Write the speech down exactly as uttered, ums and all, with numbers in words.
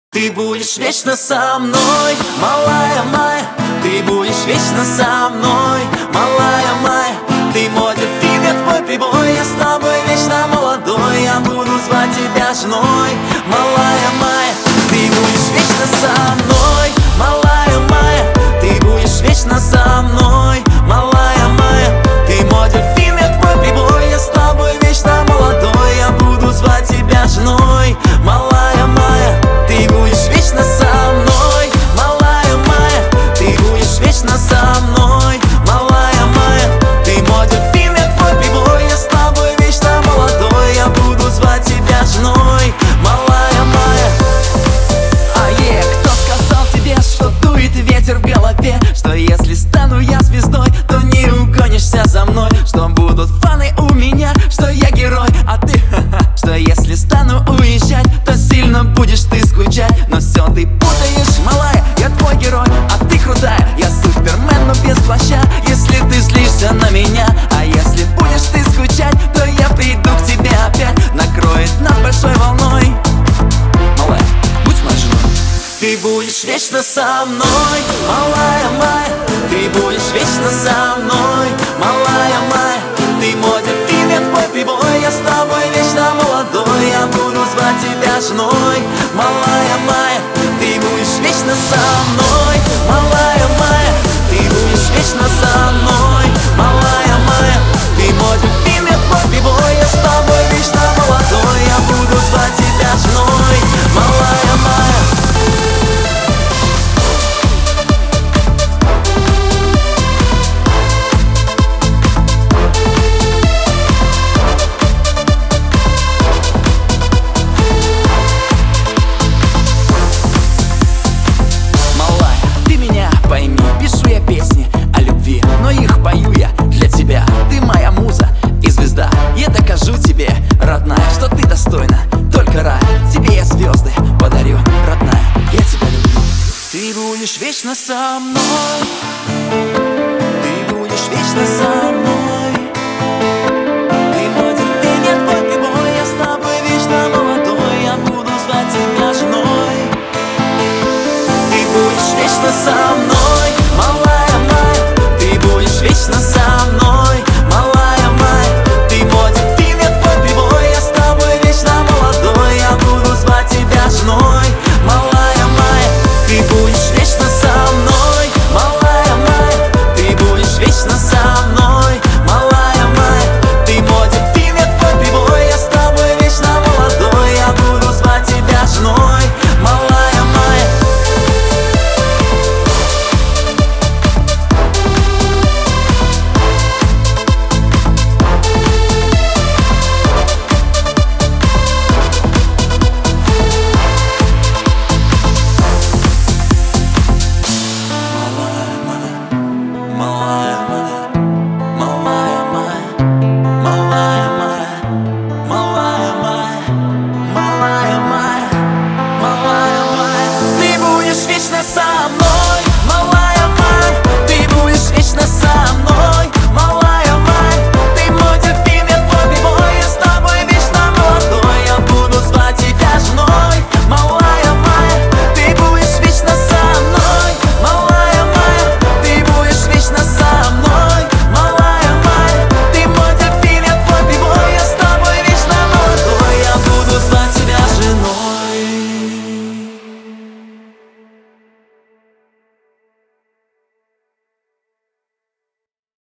Ты будешь вечно со мной, малая моя. Ты будешь вечно со мной, малая моя. Ты мой дельфин, я твой прибой. Я с тобой вечно молодой. Я буду звать тебя женой, малая моя. Ты будешь вечно со мной, малая моя. Ты будешь вечно со мной, малая моя. Ты мой дельфин, я твой прибой. Я с тобой вечно молодой. Я буду звать тебя женой, малая моя. Ты будешь вечно со мной, малая моя. Ты будешь вечно со мной, малая моя. Ты мой дельфин, я твой прибой. Я с тобой вечно молодой. Я буду звать тебя женой, малая моя. А е, кто сказал тебе, что дует ветер в голове? Что если стану я звездой, то не угонишься за мной? Что будут фаны у меня, что я герой, а ты ха-ха. Что если стану уезжать, то сильно будешь ты скучать. Но все ты путаешь, малая, я твой герой, а ты крутая. Я супермен, но без плаща. Если ты злишься на меня, а если будешь ты скучать, то я приду к тебе опять. Накроет нас большой волной. Малая, будь моей женой. Ты будешь вечно со мной, малая моя. Ты будешь вечно со мной, малая моя. Ты мой дельфин, я твой прибой. Я с тобой вечно молодой. Я буду звать тебя женой, малая моя. Ты будешь вечно со мной, малая моя. Ты будешь вечно со мной, малая моя. Ты мой дельфин, я твой прибой. Я с тобой вечно молодой. Я буду звать тебя женой, малая моя. Родная, что ты достойна, только рай. Тебе я звезды подарю, родная, я тебя люблю. Ты будешь вечно со мной. Ты будешь вечно со мной. Ты мой дельфин, я твой прибой. Я с тобой вечно молодой. Я буду звать тебя женой. Ты будешь вечно со мной, малая моя. Ты будешь вечно со мной, малая моя. Ты мой дельфин, я твой прибой. Я с тобой вечно молодой. Я буду звать тебя женой, малая моя. Ты будешь вечно со мной, малая моя. Ты будешь вечно со мной, малая моя. Ты мой дельфин, я твой прибой. Я с тобой вечно молодой. Я буду звать тебя женой, малая моя. Малая моя, малая моя, малая моя. Ты будешь вечно со мной.